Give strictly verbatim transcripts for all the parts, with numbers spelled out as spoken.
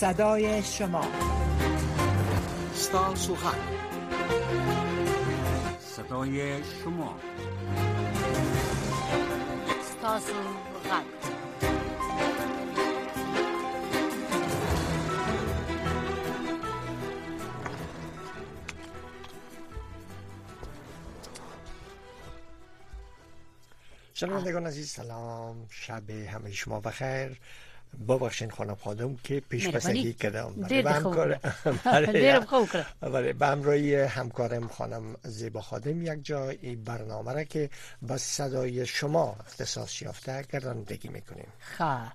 صدای شما ستاسو غږ صدای شما ستاسو غږ شنوندگان عزیز سلام، شب همه شما بخیر. ببخشید خانم خانم که پیش پسندی کردم به همکار برای به همراهی همکارم خانم زیبا خادم یک جا این برنامه را که با صدای شما اختصاص یافته گردانندگی میکنیم. خا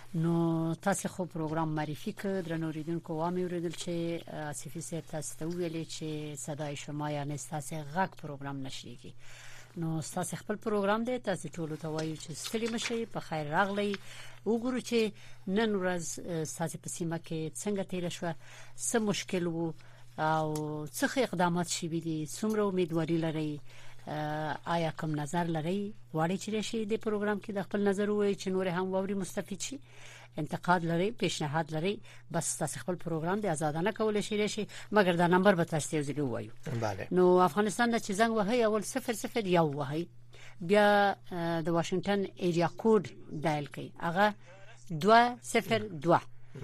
نو تاسو خو پروګرام معرفي کړ درنو ریډونکو وامه ورېدل چې اسفي سره تاسو ته ویلې چې صدای شما یا تاسو غږ پروګرام نشریږي. نو تاسو خپل پروګرام دی، تاسو ټول ته وایو چې ستړي مشي، په خیر راغلی. وګورو چې نن ورځ تاسو په سیمه کې څنګه تیر شو، څه مشکل وو او څه اقدامات شوي دي، څومره امیدواري لري، آیا کوم نظر لري وړي چې شي د پروګرام کې د خپل نظر وایي چې نور هم ووري مستفید شي، انتقاد لري، پیشنهاد لري، بس تاسو خپل پروګرام د آزادانه کول شي شي مګر دا نمبر به تاسو ته وایو. بله. نو افغانستان د چې زنګ وهي اول صفر صفر یو وهي، بیا د واشنگټن ایریا کوډ ډایل کړئ، هغه دوه صفر دوه.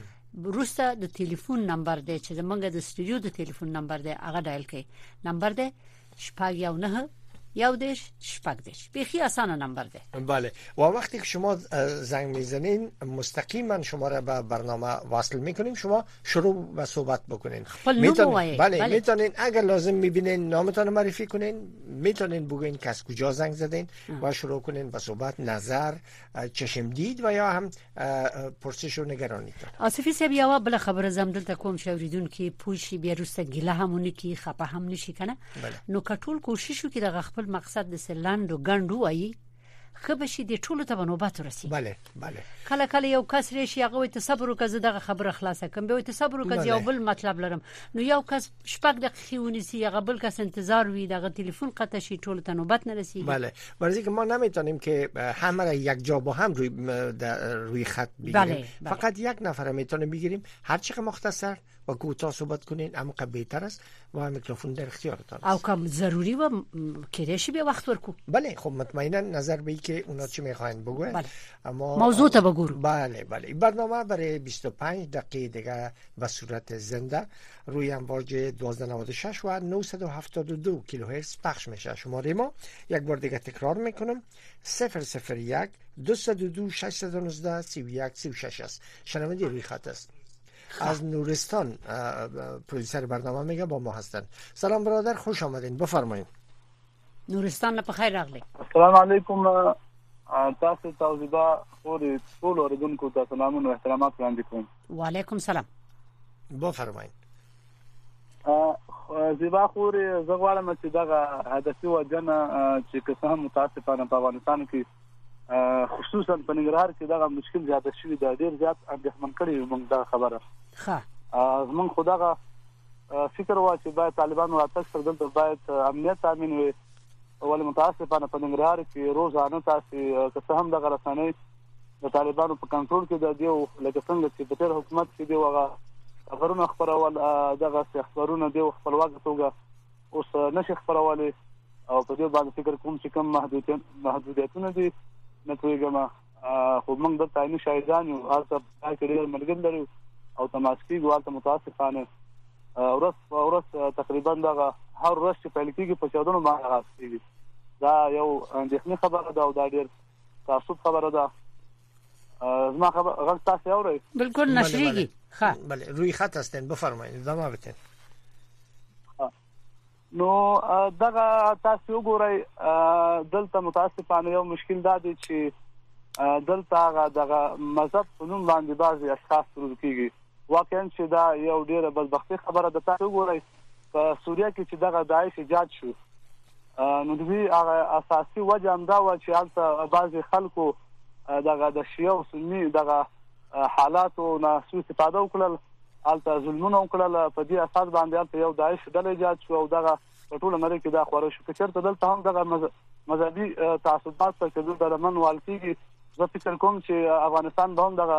روسته د ټلیفون نمبر دی چې زمونږ د استودیو د ټلیفون نمبر دی، هغه ډایل کړئ. نمبر دی شپږ یو نه یو دیش شپږ دیش. بیخی آسانه نمبر ده. بله. و وقتی که شما زنگ میزنین مستقیما شما را به برنامه واصل میکنیم، شما شروع و صحبت بکنین. میتونین بله, بله. میتونین اگر لازم میبینین نامتون معرفی کنین، میتونین بگین که از کجا زنگ زدین و شروع کنین به صحبت، نظر، چشم دید و یا هم پرسش و نگرانیتون. آصفی صاحب یو بل خبر زم دلته کوم شوریدون کی پوشي بیا روسته ګله همونه کی خپه هم نشي کنه. نو کټول کوشش وکړي د خپل مقصد د سلاند او ګندو وایي خبشي د ټولو ته نوبت ورسي. بله بله. کله کله یو کس ریشي هغه ته صبر وکړه، دغه خبره خلاصه کوم، به ته صبر وکړه یو بل مطلب لرم. نو یو کس شپږ دقیقې ونیسي، هغه بل کس انتظار وي، دغه تلیفون قطع شي، ټولو ته نوبت نرسي. بله. برای که ما نمیتونیم که همه را یک جا با هم روی روی خط بگیریم. بله. بله. فقط یک نفر میتونیم بگیریم، هر چقدر مختصر و کوتاه صحبت کنین اما که بهتر است و میکروفون در اختیارتان است. او کم ضروری و کریشی به وقت ورکو. بله. خب مطمئنا نظر به که اونا چی میخواین بگوین. بله. اما موضوع تا بگورو. بله بله. این برنامه برای بیست و پنج دقیقه دیگه به صورت زنده روی امواج دوازده نود و شش و نهصد و هفتاد و دو کیلوهرتز پخش میشه. شماره ما یک بار دیگه تکرار میکنم: صفر صفر یک دویست و دو ششصد و نوزده سی و یک سی و شش است. شنونده روی خط است. از نورستان پروډوسر برنامه میگه با ما هستن. سلام برادر، خوش آمدین، بفرمایید. نورستان په خیر راغلی. السلام علیکم. تاسو ته زیبا خوري ټول اوریدونکو ته سلامونه او احترامات وړاندې کوم. وعلیکم سلام. بفرمایید. زیبا خوري زه غواړم چې دغه هدفي وجنه چې که هم متاسفانه په افغانستان کې خصوصا په ننګرهار کې دغه مشکل زیات شوی دی، ډیر زیات اندېښمن کړي موږ دا خبره. ښه. موږ خداغه فکر وا چې باید طالبان راتګ سره دلته باید امنیت تامین وي، ولې متاسفانه په ننګرهار کې روزانه تاسو که هم دغه رسنۍ د طالبانو په کنټرول کې د دیو لکه څنګه چې په تیر حکومت کې دی هغه خبرونه خبرول دغه خبرونه دی خپلواک توګه اوس نشي خبرولې، او په دې باندې فکر کوم چې کوم محدودیت محدودیتونه دي نه توګه خو موږ د تایني شاهدان یو، تاسو په کې ډېر ملګری لري او تماسکی ګوالته متاسفانه ورس ورس تقریبا دغه هر ورځ چې پیل کېږي په چاودنو باندې راځي. دا یو اندېښنې خبره ده او دا ډېر تعصب خبره ده. زما خبر غلط تاسو اورئ؟ بالکل نشریږي. ها بله روی خط هستین، بفرمایید ادامه بدین. نو دغه تاسو وګورئ دلته متاسفانه یو مشکل دا دی چې دلته دغه مذهب په نوم باندې بعضي اشخاص روز کېږي. واقعا چې دا یو ډېره بدبختي خبره ده. تاسو وګورئ په سوریه کې چې دغه داعش ایجاد شو، نو د دې هغه اساسي وجه هم دا و چې هلته بعضي خلکو دغه د شیعه او سني دغه حالاتو نه سوء استفاده وکړل، هلته ظلمونه وکړل، په دې اساس باندې هلته یو داعش ډله ایجاد شو او دغه په ټوله نړۍ کې دا خوره شو. که چېرته دلته هم دغه مذهبي تعصبات ته چې دلته لمن وال کېږي، زه فکر کوم چې افغانستان به هم دغه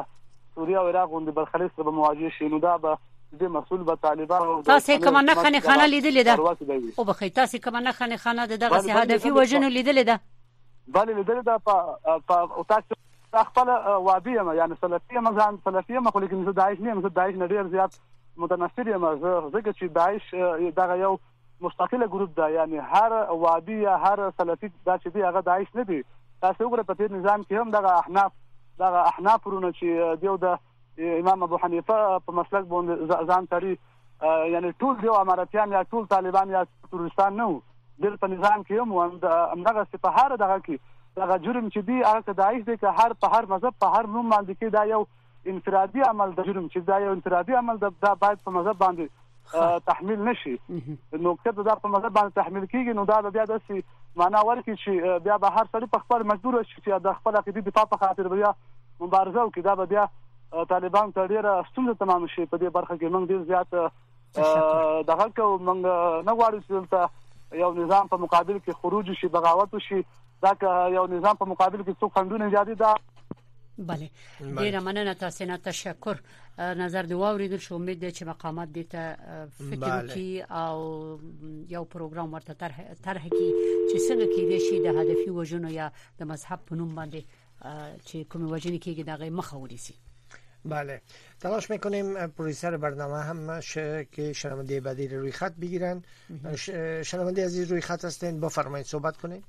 سوریه او عراق غوندې برخلیز سره مواجه شي نو دا به د مسؤل به طالبان تاسو کوم نه خنه خانه لیدلې ده او بخې تاسو کوم نه خنه خانه دغه هدفي وجنو لیدلې ده بله لیدلې ده په او تاسو خپل وادي یم یعنی سلفي مزان سلفي مخ لیکن زه داعش نه زه داعش نه ډیر زیات متنفر یم زه ځکه چې داعش دغه یو مستقله ګروپ ده یعنی هر وادي یا هر سلفي دا چې دی هغه داعش نه دی تاسو وګورئ په دې نظام کې هم دغه احناف دغه احناف ورونه چې دیو د امام ابو حنیفه په مسلک باندې ځان تري یعنی ټول دیو اماراتیان یا ټول طالبان یا ترورستان نه دل په نظام کې هم همدغه سپهار دغه کې دغه جرم چې دی هغه داعش دی که هر په هر مذهب په هر نوم باندې کې دا یو انفرادي عمل د جرم چې دا یو انفرادي عمل دا باید په مذهب باندې تحمیل نشي نو کله دا په مذهب باندې تحمیل کیږي نو دا بیا داسې معنا ورکړي چې بیا به هر سړی په خپل مجبور شي چې د خپل عقیدې دفاع په خاطر بیا مبارزه وکړي دا به بیا طالبان ته ډېره ستونزه تمام شي په دې برخه کې موږ ډېر زیات دغه کوو موږ نه غواړو چې دلته یو نظام په مقابل کې خروج شي بغاوت شي دا که یو نظام په مقابل کې څوک خنډونه ایجادي دا بله ډیره مننه تاسو نه تشکر نظر دی واوریدل شو امید دی چې مقامات دې ته فکر وکړي او یو پروګرام ورته طرح کړي چې څنګه کېدای شي د هدفي وژنو یا د مذهب په نوم باندې چې کوم وژنې کېږي دغه مخه ونیسي. بله تلاش میکنیم پرویسر برنامه هم ش... که شنونده بعدی روی خط بگیرن. ش... شنونده عزیز روی خط هستین بفرمایید صحبت کنید.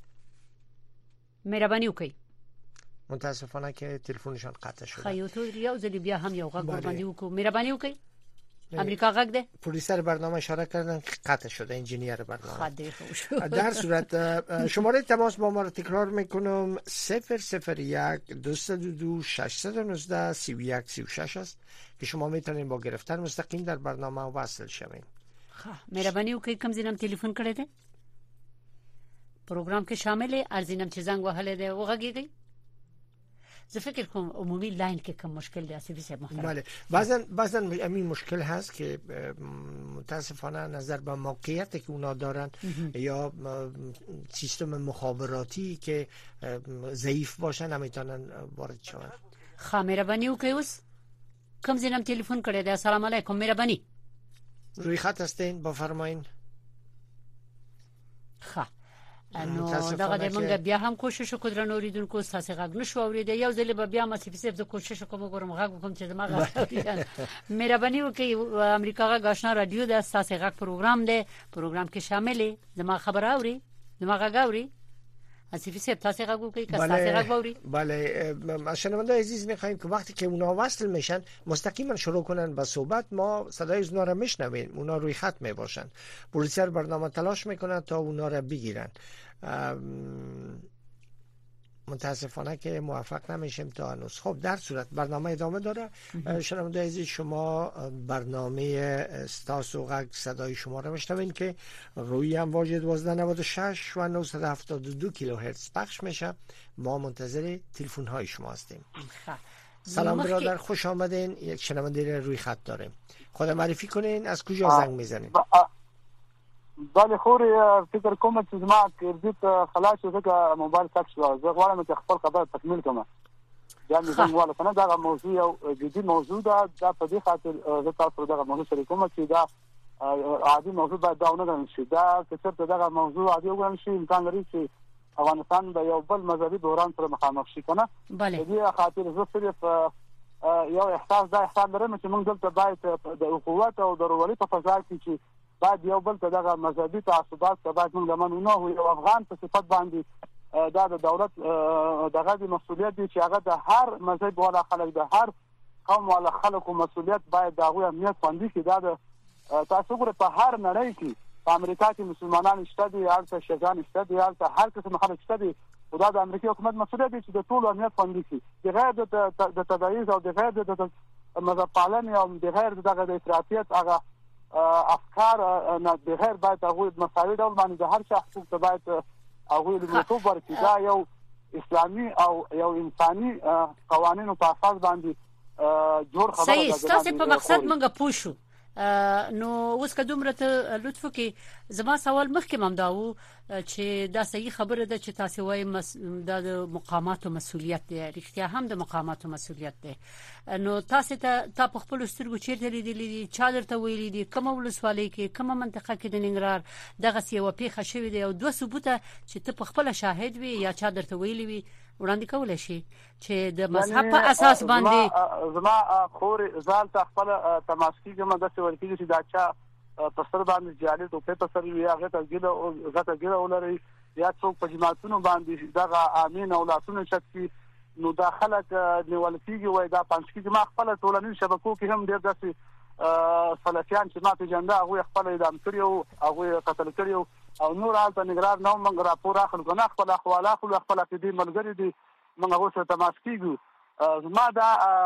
مهربانی وکړئ. متاسفانه که تلفنشان قطع شده. خیلی تو یو ځل بیا هم یو غږ باندې وکړو. مهربانی وکړئ. امریکا غږ ده. پرویسر برنامه اشاره کردن که قطع شده انجینیر برنامه. در صورت شماره تماس با ما را تکرار میکنم صفر صفر یک دویست و دو ششصد و نوزده سی و یک سی و شش است که شما میتونید با گرفتن مستقیم در برنامه وصل شوید. خب مهربانی وکړئ کوم ځینم تلیفون کړی دی پروګرام کې شامل ارزینم چې زنګ وهلی دی وغږیږئ. زه فکر کوم عمومی لاین کې کوم مشکل دی اسفی صاحب محترم. بله بعضا بعضا همین مشکل هست که متاسفانه نظر به موقعیتی که اونا دارن یا سیستم مخابراتی که ضعیف باشن نمیتونن وارد شون. خا مهربانی وکړئ اوس کوم ځینم تلیفون کړی دی. السلام علیکم مهربانی روی خط هستین بفرمایید. خا نو دغه د منګه بیا هم کوشش وکړو درنو اوریدونکو تاسو غږ نشو اوریدل یو ځل به بیا ما سي سي زه کوشش کوم ګورم غږ کوم چې ما غږ مهرباني وکړئ امریکا غږ آشنا رادیو د تاسو غږ پروګرام دی پروګرام کې شامل زما خبر اوري زما غږ اوري اسفی سي تاسو غږ وکړئ که تاسو غږ اوري. بله شنونده عزیز میخوایم که وقتی که اونا وصل میشن مستقیما شروع کنن به صحبت ما صدای اونا رو میشنویم. اونا روی خط میباشن پرویسر برنامه تلاش میکنن تا اونا رو بگیرن. متاسفانه که موفق نمیشیم تا هنوز. خب در صورت برنامه ادامه داره. شنونده عزیز شما برنامه استاس و غږ صدای شما رو میشنوین که روی امواج دوازده نود و شش و نهصد و هفتاد و دو کیلوهرتز پخش میشه. ما منتظر تلفن های شما هستیم. سلام برادر خوش آمدین. یک شنونده روی خط داریم. خود معرفی کنین از کجا زنگ میزنین؟ بله خوري فکر کوم چې زما کریډیټ خلاص شو ځکه موبایل تک شو. زه غواړم چې خپل خبره تکمیل کړم. یعنی زموږ ولا کنه دا موضوع یو جدي موضوع ده. دا په دې خاطر زه تاسو دغه موضوع سره کوم چې دا عادي موضوع باید دا نه ګڼل شي. دا چې څه دغه موضوع عادي وګڼل شي امکان لري چې افغانستان د یو بل مذهبي بحران سره مخامخ شي کنه. بله دې خاطر زه صرف یو احساس دا احساس لرم چې موږ دلته باید د قوت او ضروري په فضا کې چې بعد یو بل ته دغه مذهبي تعصبات ته باید موږ لمنو نه وي. یو افغان په صفت باندې دا د دولت دغه د مسؤلیت دی چې هغه د هر مذهب والا خلک د هر قوم والا خلکو مسؤلیت باید د هغوی امنیت خوندي کړي. دا د تاسو ګورئ په هر نړۍ کې په امریکا کې مسلمانان شته دي هلته شیعان شته دي هلته هر قسم خلک شته دي خو دا د امریکا حکومت مسؤلیت دی چې د ټولو امنیت خوندي کړي بغیر د تبعیض او بغیر د مذهب پالنې او بغیر دغه د افراطیت هغه افکار نه بغیر باید هغه مساوي ډول باندې د هر چا حقوق ته باید هغه لومړیتوب ورکړي. دا یو اسلامي او یو انساني قوانینو په اساس باندې جوړ خبره ده. صحیح تاسو په مقصد مونږ پوښو نو اوس که دومره ته لطف وکړي زما سوال مخکې هم دا و چې دا صحیح خبره ده چې تاسو وایي مس... د مقاماتو مسؤلیت دی رښتیا هم د مقاماتو مسؤلیت دی نو تاسو ته تا په خپل سترګو چیرته لیدلې دي چا درته ویلي دي کومه ولسوالۍ کې کومه منطقه کې د ننګرهار دغه یو پیښه شوې ده او دوه ثبوته چې ته په خپل شاهد وي یا چا درته ویلي وي وړاندې کولای شي چې د مذهب په اساس باندې زما خور ځان ته خپل تماسکی کومه د څه ورکیږي چې دا چا په سر باندې جالي ته په سر وی هغه ته ګیله او غته ګیله ولري یا څوک په جماعتونو باندې دغه امین اولادونو شتي نو دا خلک نیول کیږي وای دا پنځکی جما خپل ټولنیز شبکو کې هم ډیر داسې فلسفیان چې ما په جنده هغه خپل اعدام کړیو هغه قتل کړیو او نور حالت نگران نو موږ راپور اخلو کنه خپل احوال اخلو خپل دې ملګری دي موږ هغه څه تماس کیږو زما دا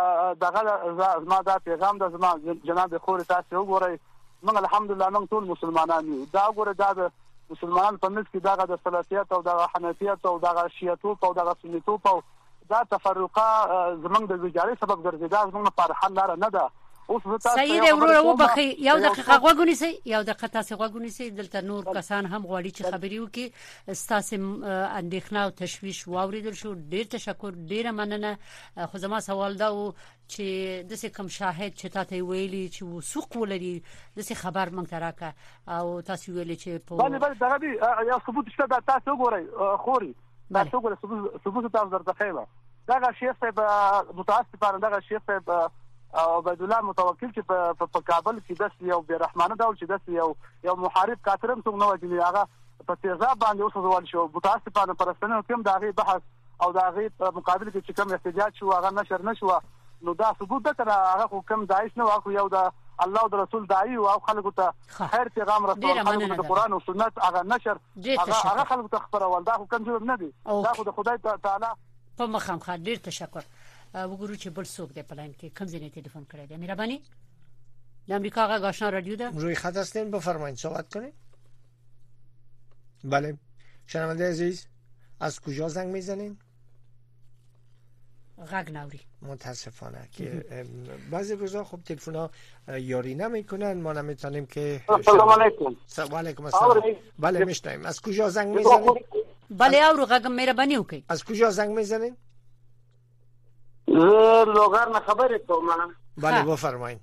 دغه زما دا پیغام د زما جناب خور تاسو وګورئ موږ الحمدلله موږ ټول مسلمانان یو دا وګوره دا د مسلمانان په منځ کې دغه د سلفیت او د حنفیت او د شیعیت او د سنیت او دا تفرقه زمونږ د ویجاړي سبب ګرځي دا زمونږ لپاره حل لاره نه ده اوس صحیح دی ورو ورو بخي یو دقیقه غوګونی سي یو دقیقه تاسو غوګونی سي دلته نور کسان هم غواړي چې خبري وکي تاسو اندېښنه او تشويش واوریدل شو ډیر تشکر ډیره مننه خو زما سوال دا و چې د څه کم شاهد چې تاسو ویلي چې وسوق ولري د څه خبر مونږ تراکه او تاسو ویلي چې په بله بله دغه دی یا ثبوت شته دا تاسو وګورئ خوري تاسو وګورئ ثبوت ثبوت تاسو درته خیبه دغه شیخ صاحب متاسفانه دغه شیخ صاحب او عبد الله متوکل چې په کابل کې د یو بیرحمانه ډول چې د یو یو محارب کاترم څنګه نو چې هغه په تیزاب باندې اوس ځوال شو متاسفانه پرستنه کوم دغه بحث او دغه مقابل کې چې کوم احتجاج شو هغه نشر نشو نو دا ثبوت ده تر هغه کوم داعش نه واکو یو د الله او رسول داعي او خلکو ته خیر پیغام رسول خلکو د قران او سنت هغه نشر هغه هغه خلکو ته خبرول دا کوم جوړ نه دي دا خو د خدای تعالی په مخام خاطر ډیر تشکر وګورو چې بل څوک دی پلان کې کوم ځای تلیفون کړی دی مهرباني د امریکا غا آشنا رادیو ده روی خط هستین بفرمایید صحبت کنید. بله شنونده عزیز از کجا زنگ میزنین؟ غاگ نوری متاسفانه که بعضی روزا خب تلفن‌ها یاری نمیکنن ما نمیتونیم که سلام علیکم و علیکم السلام بله میشنویم از کجا زنگ میزنین؟ بله او غاگ مهرباني وکي از کجا زنگ میزنین؟ زه لوګر نه خبرې کوم. بله بفرمایید.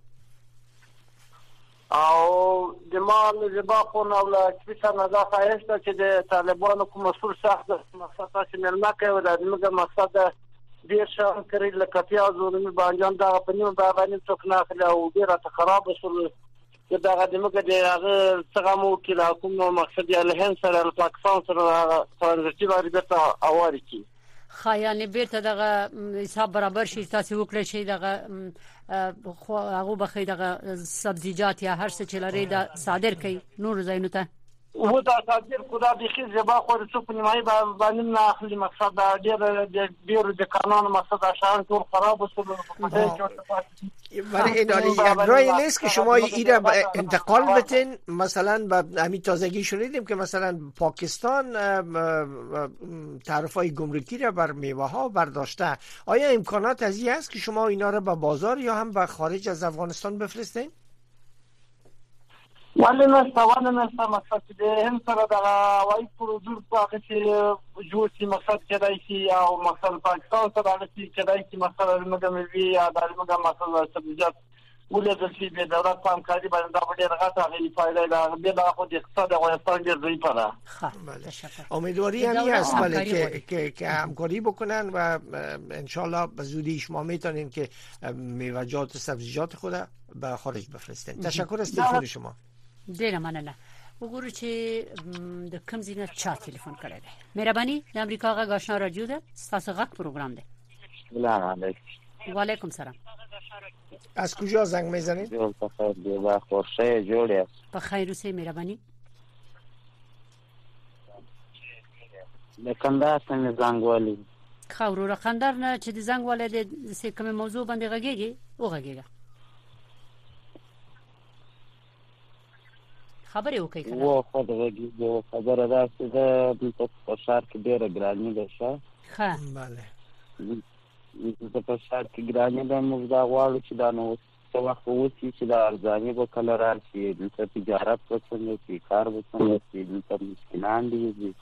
او د ما زبا خو نو لا چې څنګه دا خایسته چې د طالبانو کوم مسؤل شخص مقصد چې ملما کوي د موږ مقصد ډیر شان کړی لکه پیاز او می باندې دا په نیو باندې څوک نه اخلي او ډیر ته خراب وسول چې دا د موږ د هغه څنګه مو کې لا کوم مقصد یې له هند سره پاکستان سره فرنسي باندې ته اواري کی خایانه بیرته دغه حساب برابر شي تاسو وکړئ شي دغه خو هغه بخې دغه سبزیجات یا هر څه چې لري دا صادر کوي نور زینو ته و دا صادر خدا د خې زبا خو څه په نیمای باندې نه اخلي مقصد دا ډیر ډیر د قانون مقصد شان ټول خراب وسول ولی این یک راهی نیست که شما این را انتقال بدین مثلا به همین تازگی شنیدیم که مثلا پاکستان تعرفه‌های گمرکی را بر میوه ها برداشته آیا امکانات از این هست که شما اینا را به بازار یا هم به خارج از افغانستان بفرستین؟ ولی نه سوال نه مقصد دې هم سره دا وای پروډور پاکه چې جوړ شي مقصد کېدای شي او مقصد پاکستان سره هغه چې کېدای شي مقصد موږ مې یا د موږ مقصد سبزیجات ولې د شي د دولت په همکاري باندې دا ډېر غټه غوښتنه فایده ده به دا خو د اقتصاد افغانستان ډېر ضعیف ده. امیدواری هم هست بله که که که همکاری بکنن و ان شاء الله به زودی شما میتونین که میوه‌جات و سبزیجات خود به خارج بفرستین. تشکر از تلفن شما. ډیره مننه. وګورو چې د کوم ځای چا تلیفون کړی دی. مهرباني د امریکا غا آشنا رادیو ده تاسو غږ پروګرام دی. سلام علیکم. و علیکم سلام. از کجا زنگ میزنید؟ جوړ بخیر دی با خوشی جوړه. په خیر اوسې مهرباني. د کندهار څخه زنګ والی. خاورو را کندهار نه چې د زنګ والي د څه کوم موضوع باندې غږیږي او غږیږي. خبرې وکړئ کنه و خو دغه یو خبره ده چې د په شهر کې ډېر ګراني ده ښه ها بله د په شهر کې ګراني ده موږ دا غواړو چې دا نو څه وخت ووسي چې د ارزاني به کله راشي، دلته تجارت به څنګه شي، کار به څنګه شي، دلته مسکینان دي.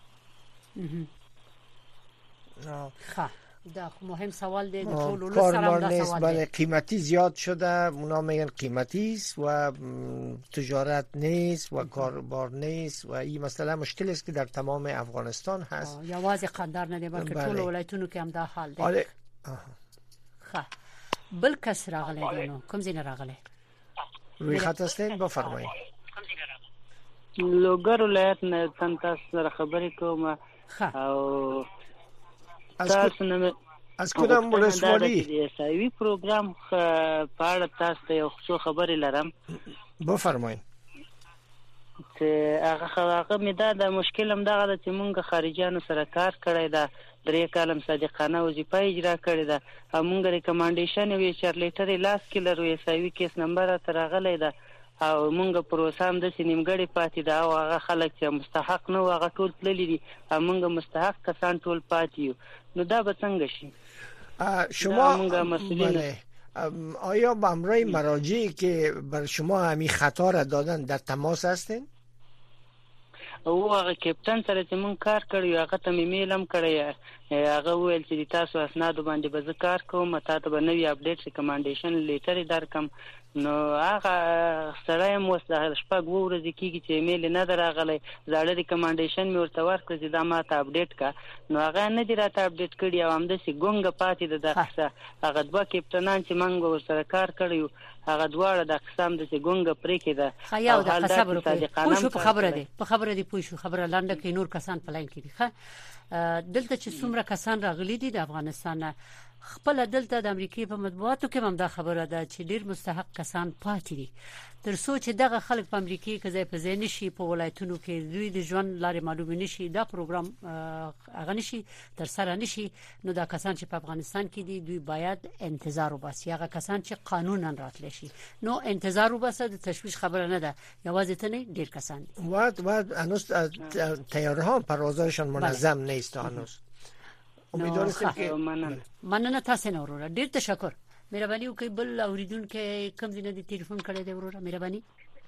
ښه دا مهم سوال دی. کار بار نیست، بله قیمتی زیاد شده، اونا میگن قیمتی است و تجارت نیست و کار بار نیست و این مسئله مشکل است که در تمام افغانستان هست. یا واضح قندار نه دی بلکه ټول ولایتونو کې هم دا حال دی. آره. ښه بل کس راغلی دی، نو کوم ځای نه راغلی؟ روی خط هستین بفرمایید. لوګر ولایت نه تاسو سره خبرې کوم. او تاسو نه از کدام ولسوالی؟ د سایوي پروګرام په اړه تاسو ته یو څه خبرې لرم. بفرمایئ. چې هغه هغه مې دا د مشکل هم دغه چې مونږ خارجيانو سره کار کړی دا درې کالم صادقانه وظیفه اجرا کړې ده. مونږ ریکمنډیشن وی چارلیټر لاس کې لرو، یې سایوي کیس نمبر تر راغلی ده او مونږ پروسه هم د سینیمګړی پاتې ده او هغه خلک چې مستحق نه هغه ټول تللی دي، مونږ مستحق کسان ټول پاتې یو. نو دا به څنګه شي؟ شما بله آیا با امرای مراجعی که بر شما همین خطا را دادن در تماس هستین؟ او هغه کپټن سره چې مونږ کار کړی هغه ته میل هم کړی، هغه ویل چې تاسو اسناد باندې به زه کار کوم، تاسو به نوی اپډیټ ریکمنډیشن لیټر درکم. نو هغه سره مو د شپږ ورځې کېږي چې ایمیل نه دراغلی، زاړه ریکمنډیشن مې ورته ورکړ چې دا ما ته اپډیټ کا، نو هغه نه دی راته اپډیټ کړی او همداسې ګونګه پاتې ده. دا قصه هغه دوه کپټنان چې موږ ورسره کار کړی هغه دواړه د قسم د ګونګه پرېکې ده. خیال د خبره پوه شو په خبره دی په خبره دی پوه شو خبره لنډه کې نور کسان په لاین کې دي. ښه دلته چې څومره کسان راغلي دي د افغانستان، خپل دلته د امریکای په مطبوعاتو کې هم دا خبره ده چې ډیر مستحق کسان پاتې دي. تر څو چې دغه خلک په امریکای کې ځای په ځای نشي، په ولایتونو کې دوی د ژوند لارې معلوم نشي، دا پروګرام هغه نشي تر سره نشي، نو دا کسان چې په افغانستان کې دي دوی باید انتظار وباسي. هغه کسان چې قانونا راتلی شي نو انتظار وباسه، د تشویش خبره نه ده، یوازې ته نه ډیر کسان دي. و و هنوز تیارها پروازشون منظم نیست هنوز. امیدوارم که مننه تاسو نه وروره، ډیر تشکر. مهرباني وکړئ بل اوریدونکو کوم ځای نه دی ټلیفون کړی دی وروره، مهرباني.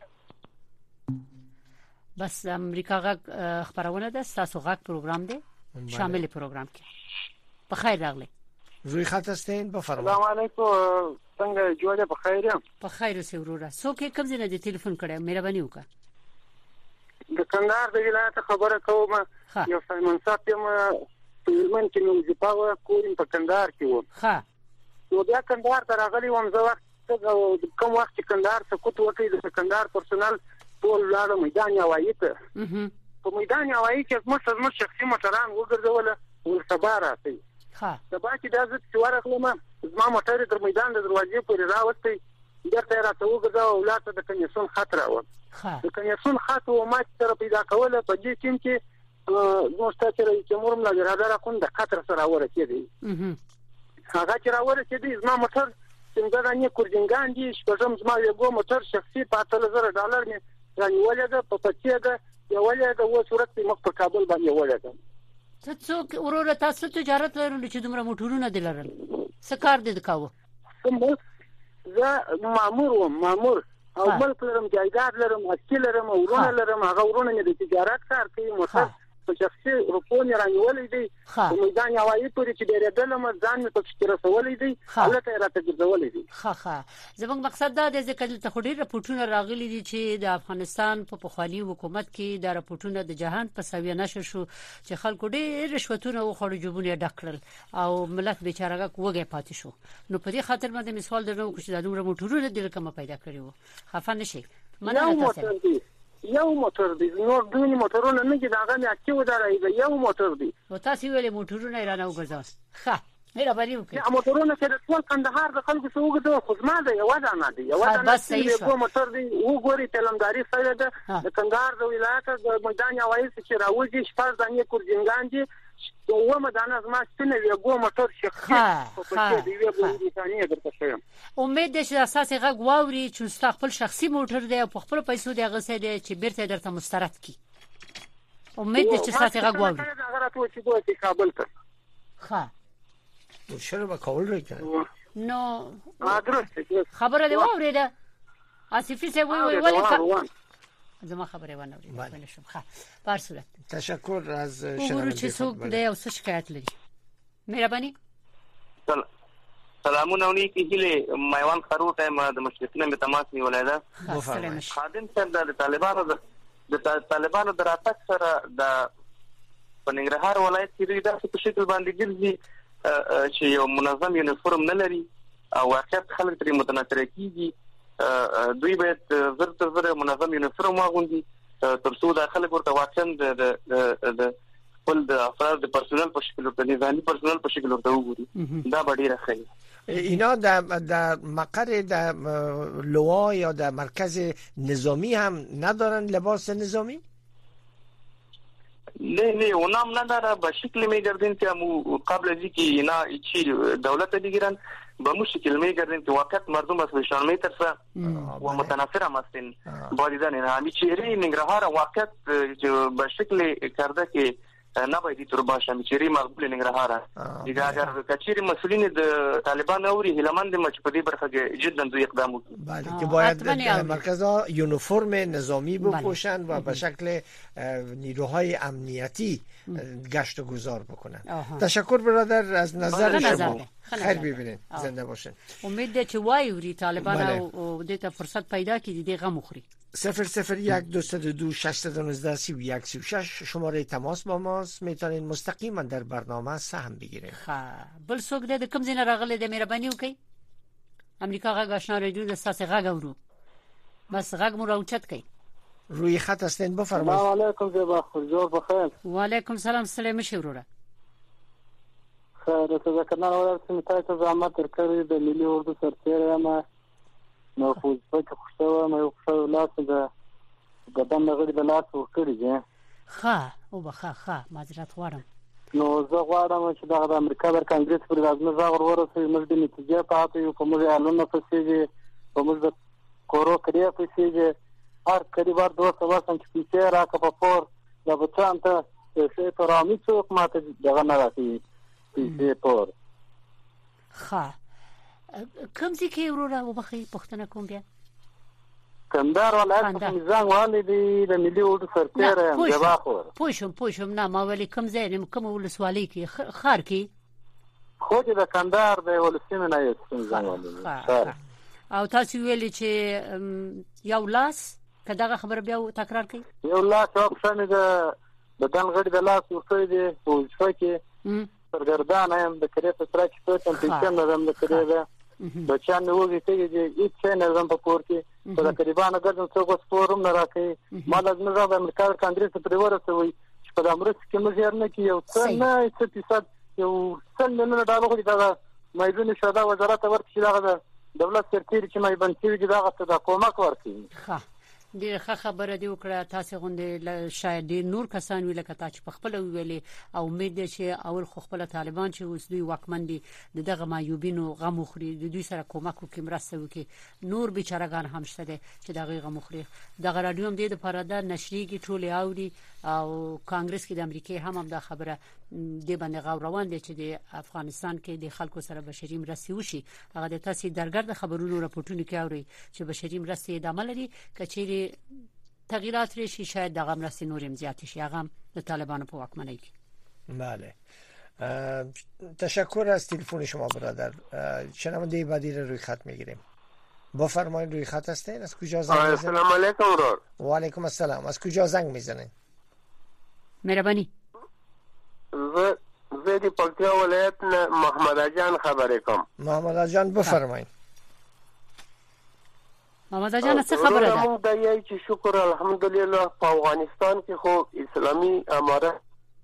بس امریکا غږ خبرونه ده، تاسو غږ پروګرام دی شامل پروګرام کې. په خیر راغلی. روی خط هستین بفرمایئ. السلام علیکم، څنګه جوړه؟ په خیر یم. په خیر اوسئ وروره. څوک کوم ځای نه دی ټلیفون کړی؟ مهرباني وکړه. د کندهار د ولایت خبره کوم. یو سایمن صاحب یم من چې نو ځپاو کوم په کندهار کې و. ها نو بیا کندهار ته راغلی وم زه وخت کوم وخت چې کندهار سقوط وکړي د کندهار پرسونل ټول لاړ میدان هوایي ته. په میدان هوایي کې موږ موږ شخصي موټران وګرځول ول سبا راځي. ها سبا چې دا زه چې ورغلم زما موټر در میدان د دروازې پورې راوستي، درته راته وګرځاو ولاته د کنيسون خط راو. د کنيسون خط او ما سره پیدا کوله په دې ټیم کې نو ستاسو چې موږ موږ لا درا کوم د خطر سره ورسېدی. هغه چې راورسېدی زما موټر څنګه رانه کورجنګان دي شپږم زما یو موټر شخصي په اتل زره ډالر می رانیولې ده په پچې ده یولې ده و صورت مخ په کابل باندې ولې ده. څه څوک وروره تاسو تجارت لرل چې دومره موټرونه دي لرل؟ څه کار دې وکاوه؟ زه مامور وم، مامور او ملک لرم، جایداد لرم، اصل لرم، ورونه لرم. هغه ورونه مې د تجارت کار کوي، موټر په شخصي روپو نه رانیولې دي. په میدان هوایي پورې چې ډېرېدل م ځان مې پکې رسولې دي، هلته راته ګرځولې دي. ښه ښه زموږ مقصد دا دی چې دلته خو ډېر راپورټونه راغلي دي چې د افغانستان په پخواني حکومت کې د راپورټونه د جهان په سویه نشر شو چې خلکو ډېر رشوتونه وخوړل، جوبونه ډک کړل او ملت بیچاره وګه پاتې شو. نو په دې خاطر باندې مثال درنو چې د دومره موټرونه د کومه پیدا کړی وو. خفه نشي مننه تاسو. یو موټر دی، نور دوی موټرونه نه دي، داغه نه اچو درای دی، یو موټر دی. او تاسو ویلې موټرونه ایران وګرځاو. ښه مهرباني وکړئ. یا موټرونه چې د ټول کندهار د خلکو څو وګړو خدمت دی، یو ځای نه دی، یو ځای نه دی. یو موټر دی وګوري تلمداري سره ده د کندهار د ولایت د میدان هوایي چې راوځي شپږ ځانې کورجنګان دي. و مدانه زما ستنه یو موټر شخصي په پچې دی وی به ثانیه درته شم. امید ده چې اساسي غږ واوري چې خپل شخصي موټر دی او خپل پیسو دی غسه دی چې بیرته درته مسترد کی. امید ده چې اساسي غږ واوري. هغه راته چې دوی کابل ته. ها چرا با کابل راځي؟ نو درست خبره دی واورېده آصفي سه وی وی ولی زما خبره ونه اورېده شم ښه بهر صورت تشکر از شنونده چې څوک دی او څه شکایت لري مهرباني سلامونه ونیکی هله میوان خروټه ما د مشرقینه می تماس نیولای ده خادم صاحب د طالبانو د طالبانو دراتک سره د پنځګرهار ولایت کې د په شکل باندې ګرځي چې یو منظم یونیفورم نه لري او واقعیت خلک ترې متنفر کیږي دوی باید زر تر زر منظم یونیفورم واغوندي تر څو د خلک ورته واقعا د د خپل د افراد د پرسونل په شکل ورته نظامی پرسونل په شکل ورته وګوري دا به ډیره ښه اینا در در مقر در لوا یا در مرکز نظامی هم ندارن لباس نظامی؟ نه نه اونام نداره به شکل میگردین که مو قبل از اینکه اینا چی دولت دیگرن به مو شکل میگردین که واقعیت مردم از بهشان میترسه و متنفر هم هستین با دیدن اینا همی چهره ننگرهار واقعیت به شکل کرده که نباید تر باشه میچری مقبول ننګرهار دیگه اگر کچيري مسؤلین د طالبان اوري هلمند مچ په دې برخه کې جدا دوی اقدام وکړي بله که باید مرکزها یونیفرم نظامی بپوشن و به شکل نیروهای امنیتی گشت و گذار بکنن. تشکر برادر از نظر شما. خیر ببینید زنده باشین. امید چې وایوري طالبان او دته فرصت پیدا کړي دغه مخري صفر صفر یک دوست دو شش نوزده سی و یک سی و شش شماره تماس با ماست. میتونین مستقیما در برنامه سهم بگیرین. ها بل څوک د کوم ځای راغله د مهرباني وکي امریکا غا آشنا رادیو د ساسه غا غورو بس غا مو راوچت کی روی خط هستین بفرمایید. سلام علیکم زیبا خورجو بخیر. و علیکم سلام سلام شوروره. خیر ته ځکه نه ورته تاسو زحمت ورکړی د ملي اردو سرتیری ما نو خو په خوشاله مې خو لاس د بدن غړي د لاس ورکړی دی. ها او بخا ها معذرت غواړم. نو زه غواړم چې د امریکا د کانګرس پر لازمه ځاغ ورورسې موږ د نتیجې پاتې یو په موږ اعلان پسې په موږ د کورو کړی پسې هر قریبار دوه سوا سم چې پیسې راکړه په پور د بچان ته شي پرامي څوک ماته دغه نه راځي پیسې پور. ها کوم ځکه وروره وبخي پښتنه کوم بیا کندهار ولایت په میزان والي دی د ملي اردو سرتیری جواب خور پوښم پوښم نه ما ولي کوم ځای کوم ولسوالۍ کې خار کې خو د کندهار د ولسمه نه یې میزان والي او تاسو ویلي چې یو لاس کداغه خبر بیا تکرار کړئ یو لاس او څنګه د بدن غړي د لاس ورته دی او څوکي سرګردان هم د کړې په سره چې په تنظیم نه هم د کړې ده بچان نو وګورئ چې هیڅ نه زم په کور کې په تقریبا ګرځم څوک سپورم نه راکې ما لازم زه د امریکا کانګرس په ورسوي چې په امریکا کې مزیر نه کې یو څه نه څه یو څه نه ډالو کې دا مېدون شودا وزارت ورته دا دولت سرتیری چې مې بنتي کې دا غته د کومک ورکړي. ښه ډیره ښه خبره دی وکړه تاسو غونډه شاید نور کسان ویل کته چې په خپل ویلې او امید ده چې اول خو خپل طالبان چې اوس دوی واکمن دي دغه مایوبینو غم خوري د دوی سره کومک وکړي مرسته وکړي نور بیچارهګان هم شته دي چې دغه غم خوري دغه رادیو هم د پراده نشریږي ټول اوري او کانګرس کې د امریکای هم هم دا خبره دی باندې غو روان دي چې د افغانستان کې د خلکو سره بشري مرستې وشي هغه د تاسو درګرد خبرونو راپورټونه کې اوري چې بشري مرستې د عمل لري کچېری تغییرات راشي شاید دغه مرستې نورم زیات شي هغه د طالبانو په واکمنۍ کې. بله تشکر از تلفن شما برادر. شنونده بعدی رو روی خط میگیریم. بفرمایید روی خط هستین از کجا زنگ میزنید؟ السلام علیکم ورور. و علیکم السلام. از کجا زنگ میزنید؟ مهربانی. زه زه د پکتیا ولایت نه محمد جان خبرې کوم. محمد جان بفرمایید. محمد جان څه خبره ده؟ موږ د یای چې شکر الحمدلله په افغانستان کې خو اسلامي امارت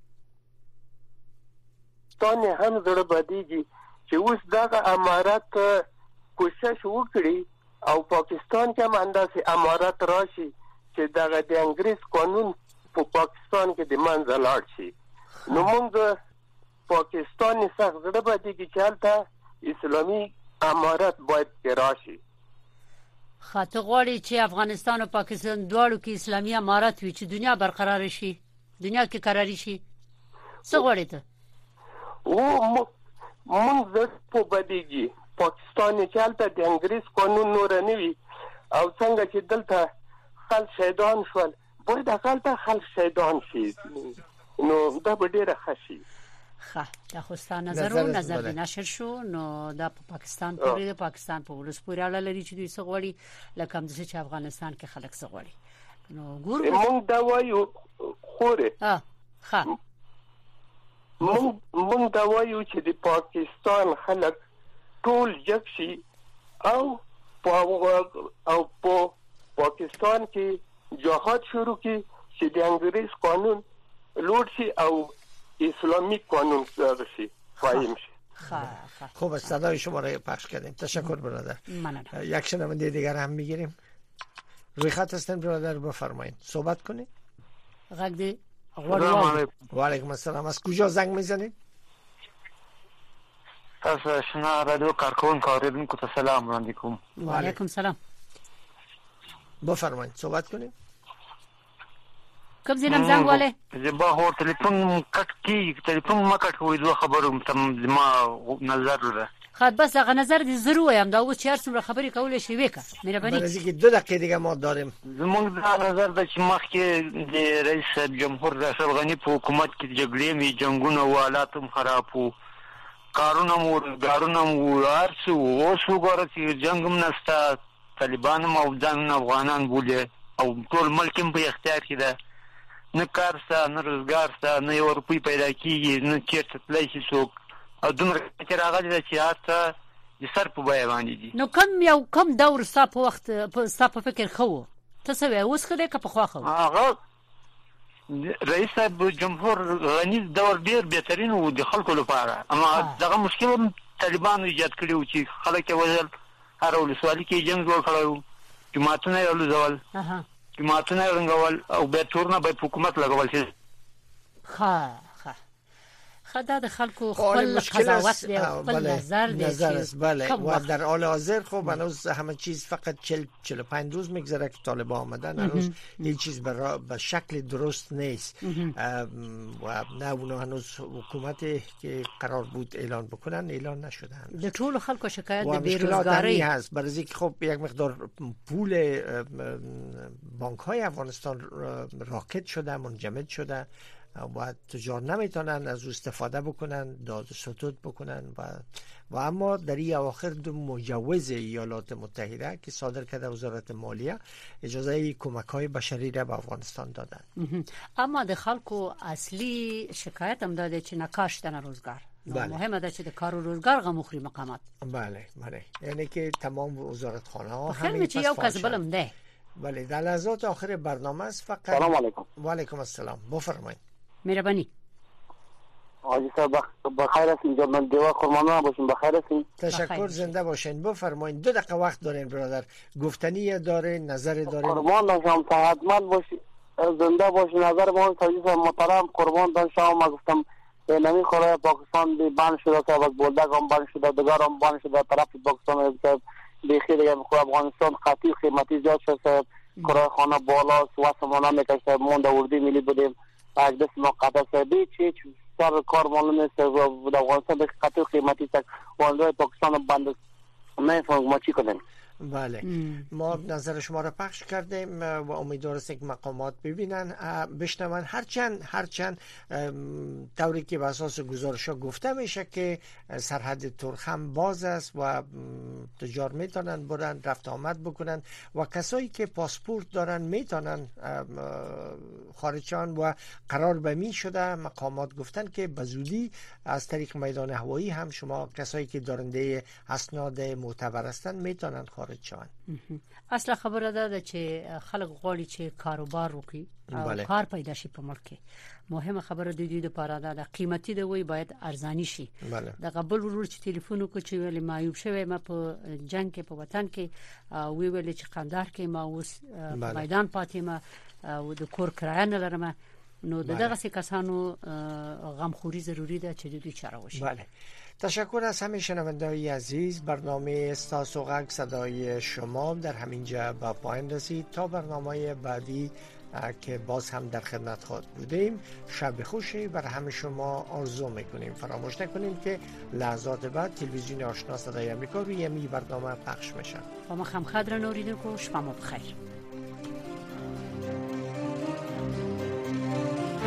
تانه هم زړه بدیږي چې اوس دغه امارت کوشش وکړي او پاکستان کې هم انداسې امارت راشي چې دغه د انګریز قانون په پاکستان کې د منځه لاړ شي. نو موږ پاکستان سخت زړه بدیږي چې هلته اسلامي امارت باید راشي. خاطر غواړي چې افغانستان او پاکستان دواړو کې اسلامي امارت وي چې دنیا برقرار شي دنیا کې قراري شي څه غواړي ته؟ او موږ زه په بدیږي پاکستان چې هلته د انګریز قانون نور نه وي او څنګه چې دلته خلک شهیدان شول باید هلته خلک شهیدان شي نو دا به ډېره ښه شي. ښه دا خو ستا نظر و نظر دې نشر شو نو دا په پاکستان پورې د پاکستان په ولس پورې اړه لري چې دوی څه غواړي لکه همداسې چې افغانستان کې خلک څه غواړي نو ګورو مونږ دا وایو خورې اه ښه مونږ مونږ دا وایو چې د پاکستان خلک ټول جګ شي او او په پاکستان کې جهاد شروع کی چې د انګریز قانون لوړ شي او اسلامی قانون شي قایم شي. خوب صدای شما را پخش کردیم. تشکر برادر. یک شنونده دیگر هم میگیریم. روی خط هستن برادر بفرمایید صحبت کنید. غږ دی. و علیکم السلام. از کجا زنگ میزنید؟ تاسو آشنا رادیو کارکون کاریدونکو ته سلام وړاندې کوم. و علیکم السلام. بفرمایید صحبت کنید. کوم ځینم زنګ والے زبا هو ټلیفون کټ کی ټلیفون ما کټ کوی دوه خبرو تم ما نظر لره. خاط بس هغه نظر دې ضروري هم دا اوس چهار څومره خبرې کولې شي وکړه مهرباني. برازي کې دو دقیقې دیگه ما داریم. زموږ دا نظر د چې مخکې د رئیس جمهور اشرف غنی په حکومت کې جګړې می جنگونه او حالات هم خراب وو. کارونه مو ګارونه مو ارڅو اوس وګوره چې جنگ هم نشته طالبان او ځان افغانان بوله او ټول ملک په اختیار کې ده. نه کار سته نه روزګار سته نه یو روپۍ پیدا کیږي نه چیرته تللی شي څوک او دومره چې راغلی ده چې هلته د سر په بیه باندې دي. نو کم یو کم دور ستا په وخت ستا په فکر ښه و ته څه وایې اوس ښه دی که پخوا ښه و؟ هغه رئیس صاحب جمهور غني دور ډېر بهترین و د خلکو لپاره اما دغه مشکل هم طالبانو ایجاد کړی و چې خلک یې وژل هره ولسوالي کې جنګ جوړ کړی و جوماتونه یې ولوځول جماعتونه رنګول او به تورنه به حکومت لګول شي. ها ها خدا د خلکو خپل قضاوت دی خپل نظر دی نظر است بله و در حال حاضر خب هنوز همه چیز فقط چهل چهل و پنج روز میگذره که طالبان آمدن هنوز هیچ چیز به شکل درست نیست و نه اونا هنوز حکومتی که قرار بود اعلان بکنن اعلان نشدن. د ټول خلکو شکایت د بیروزګاری هست برای اینکه خب یک مقدار پول بانک های افغانستان راکد شده منجمد شده و تجار نمیتونن از استفاده بکنن داد و ستود بکنن و و اما در این اواخر دو مجوز ایالات متحده که صادر کرده وزارت مالیه اجازه کمک های بشری را به افغانستان دادن. اما د خلکو اصلی شکایت هم داده چې نکاشتن روزگار مهمه ده چې د کار و روزگار غو مخری مقامات. بله بله یعنی که تمام وزارت خانه ها همین چې یو کس بلم ده. بله در لحظات آخر برنامه است فقط. سلام علیکم. و علیکم السلام بفرمایید. مهربانی. آجی صاحب بخیر هستین جناب دیوا خرمانه باشین بخیر هستین. تشکر زنده باشین بفرمایید دو دقیقه وقت دارین برادر گفتنی داره نظر داره. قربان داشتم صحتمند باشی زنده باشی نظر ما عزیز محترم قربان داشتم ما گفتم نمی خوره پاکستان دی بند شده که از بولدک هم بند شده دگار هم بند شده طرف پاکستان که بخیر دیگه بخور افغانستان خطی قیمتی زیاد شده کرای خانه بالا واسمانه میکشته مونده وردی ملی بودیم از دست ما قطع سردی چی سر کار معلوم نیست و افغانستان به خطر قیمتی تک واندای پاکستان بند نمیفهم ما چی کنیم. بله ام. ما نظر شما را پخش کردیم و امیدوار هستیم که مقامات ببینن بشنون هرچند هرچند طوری که به اساس گزارش‌ها گفته میشه که سرحد ترخم باز است و تجار میتونن برن رفت آمد بکنن و کسایی که پاسپورت دارن میتونن خارجان و قرار به می شده مقامات گفتن که به زودی از طریق میدان هوایی هم شما کسایی که دارنده اسناد معتبر هستن میتونن خارج شوند. اصلا خبره ده چې خلک غواړي چې کاروبار وکړي او بله. کار پیدا شي په ملک کې مهمه خبره د دې لپاره ده قیمتي دی وای باید ارزانی شي. د قبل ورور چې ټلیفون وکړ چې ویل معیوب شوی ما په جنگ کې په وطن کې وی ویل چې قندار کې ما اوس میدان پاتې ما او د کور کرایه نه لرم نو دغه څه کسانو غمخوري ضروری ده چې دوی چاره وشي. بله تشکر از همه شنونده‌های عزیز. برنامه استاسو غږ صدای شما در همینجا به پایان رسید تا برنامه بعدی که باز هم در خدمت خود بودیم. شب خوشی بر همه شما آرزو میکنیم. فراموش نکنیم که لحظات بعد تلویزیون آشنا صدای امریکا روی می برنامه پخش میشه. با ما خمخدر نوریدو کو شما بخیر.